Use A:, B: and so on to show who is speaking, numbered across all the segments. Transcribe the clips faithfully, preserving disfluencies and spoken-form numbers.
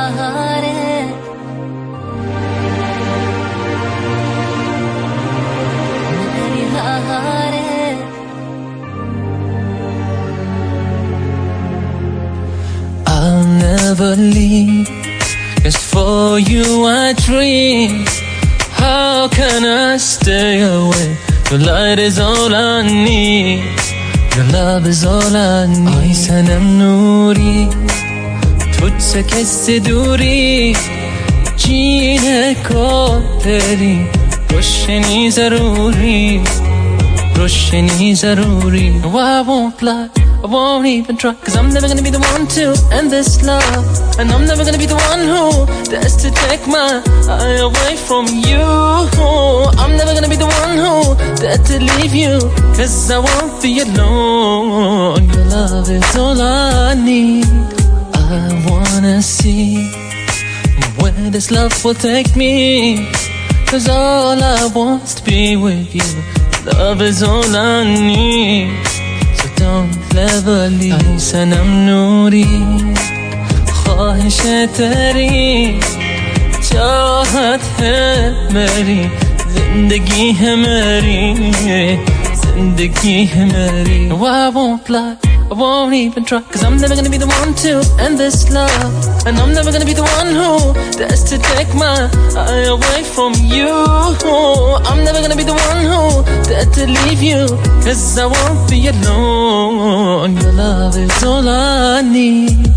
A: हारे मेरी हारे I'll never leave, 'cause for you I dream. How can I stay away? Your light is all I need. Your love is all I need. Ay sanam noori, tujhse kaise दूरी जीने को तेरी रोशनी ज़रूरी रोशनी ज़रूरी. No, I won't lie, I won't even try, 'cause I'm never gonna be the one to end this love. And I'm never gonna be the one who dares to take my eye away from you. I'm never gonna be the one who dares to leave you, 'cause I won't be alone. Your love is all I need. I wanna see where this love will take me, 'cause all I want is to be with you. Love is all I need, so don't ever leave. Ay sanam noori, ख्वाहिश है तेरी, चाहत है मेरी, जिंदगी है मेरी, जिंदगी है मेरी. No, I won't lie, I won't even try, 'cause I'm never gonna be the one to end this love. And I'm never gonna be the one who dares to take my eye away from you. I'm never gonna be the one who dares to leave you, 'cause I won't be alone. Your love is all I need.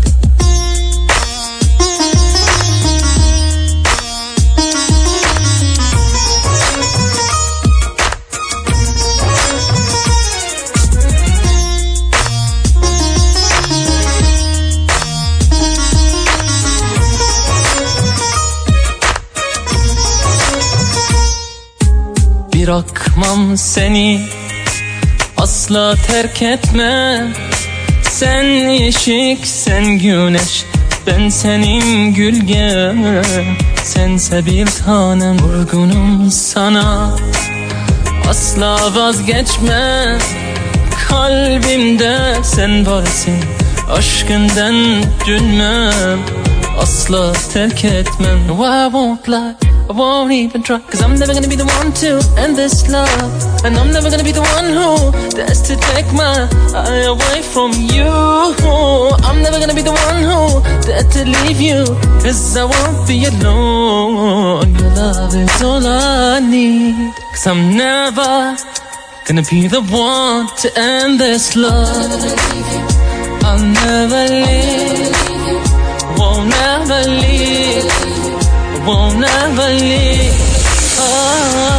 A: Bırakmam seni, asla terk etmem. Sen ışık, sen güneş, ben senin gölgem. Sense bir tanem, vurgunum sana, asla vazgeçmem. Kalbimde sen varsın, aşkından dönmem, asla terk etmem. No, I won't lie, I won't even try, 'cause I'm never gonna be the one to end this love. And I'm never gonna be the one who dares to take my eye away from you. I'm never gonna be the one who dares to leave you, 'cause I won't be alone. Your love is all I need, 'cause I'm never gonna be the one to end this love. I'll never leave, won't never leave, won't never leave. Oh.